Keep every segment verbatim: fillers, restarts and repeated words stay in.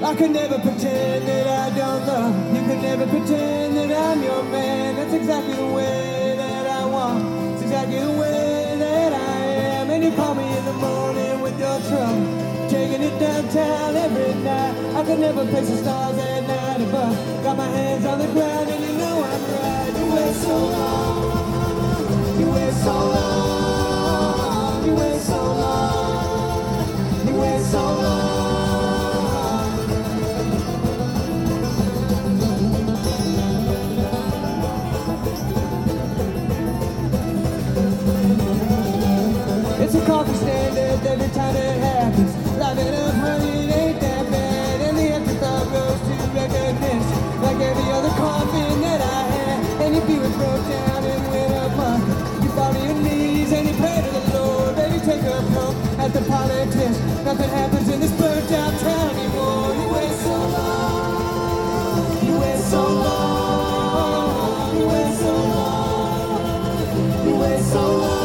I could never pretend that I don't love. You could never pretend that I'm your man. That's exactly the way that I want. It's exactly the way that I am. And you call me in the morning with your trouble, taking it downtown every night. I could never place the stars at night above. Got my hands on the ground and you know I'm right. You wait so long. You wait so long. You wait so long. You wait so long. It's a coffee standard every time it happens. Life in a honey, it ain't that bad. And the empty thought rose to recognition, like every other coffin that I had. And your feelings broke down and went amok. You fall to your knees and you pray to the Lord. Baby, take a poke at the politics. Nothing happens in this burnt out town anymore. You wait so long. You wait so long. You wait so long. You wait so long.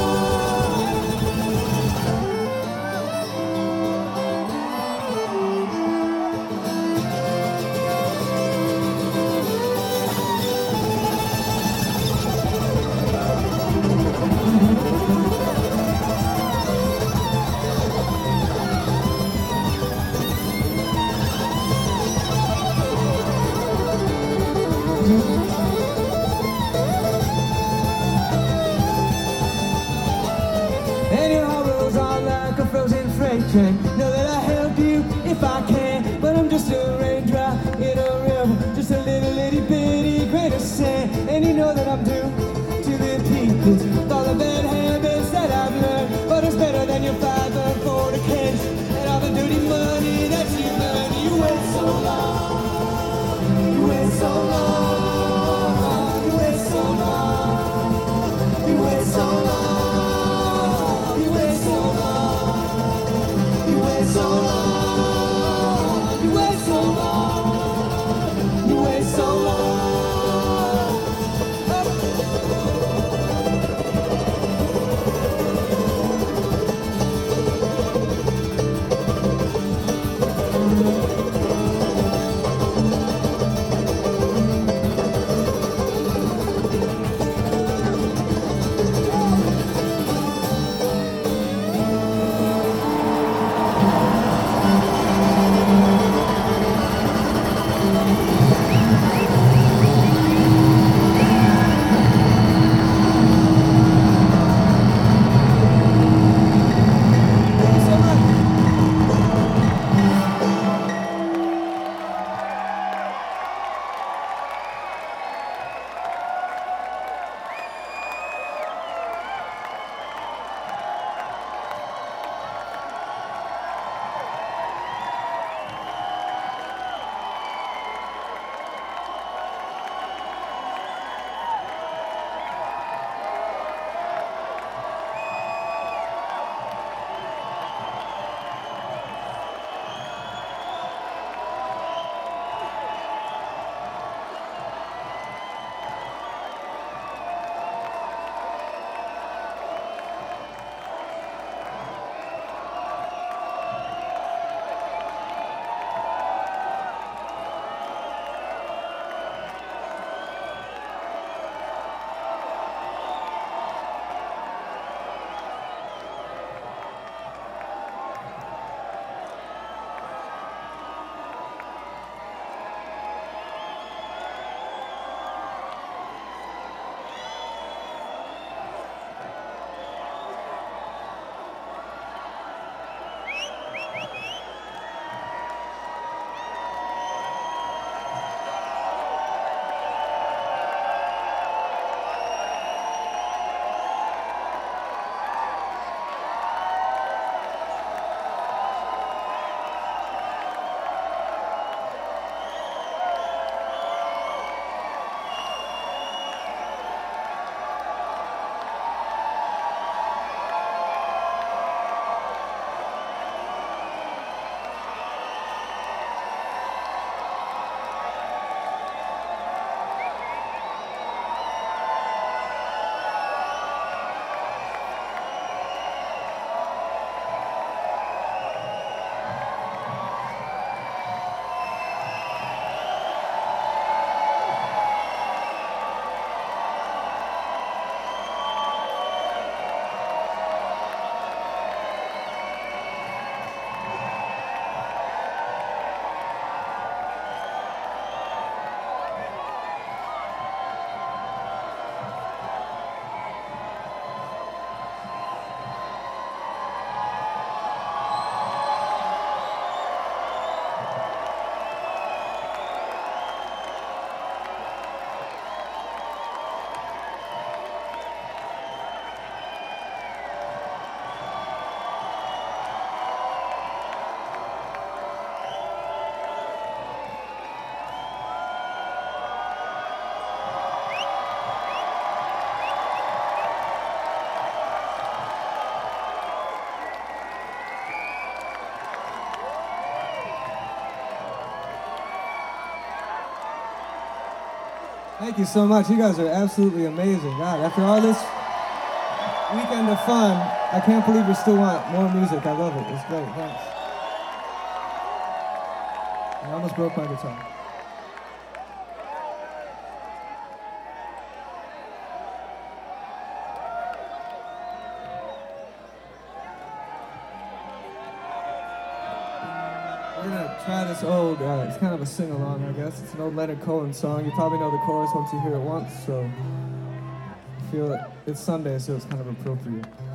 And your heart rolls on like a frozen freight train. Know that I help you if I can, but I'm just a raindrop in a river, just a little itty bitty grain of sand. And you know that I'm doomed to repeat this with all the bad habits that I've learned. But it's better than your five and four case and all the dirty money that you earned. You wait so long. You wait so long. You wait so long. You wait so long. You wait so long. You Thank you so much. You guys are absolutely amazing. God, after all this weekend of fun, I can't believe you still want more music. I love it. It's great. Thanks. I almost broke my guitar. We're gonna try this old, uh, it's kind of a sing-along, I guess. It's an old Leonard Cohen song. You probably know the chorus once you hear it once, so I feel it. It's Sunday, so it's kind of appropriate.